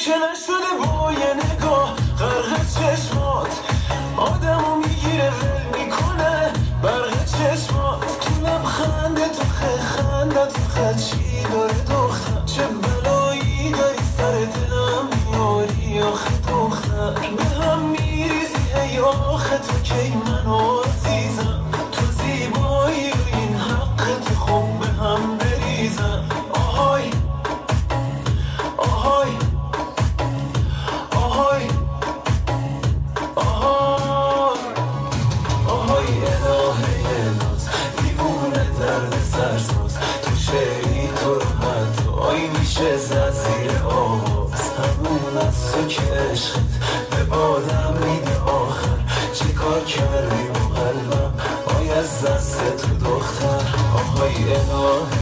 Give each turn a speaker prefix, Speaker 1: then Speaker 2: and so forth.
Speaker 1: که نشده با یه نگاه غرق چشمات آدمو میگیره ول میکنه برق چشمات تو لبخنده تو خنده تو چی داره دختر چه بلایی داری سر دلم میاری آخه دختر به هم میریزی هی آخه تو کی منو عزیزم تو زیبایی و این حق تو خوب به هم بریزم آهای آهای آهای آهای آهای الهه ناز دیوونه درد سرساز تو شعری تو رو حتی آی میشه زد زیر آواز همون از تو که عشقت به بادم میده آخر چه کار کردی با قلبم آی از دست تو دختر آهای الهه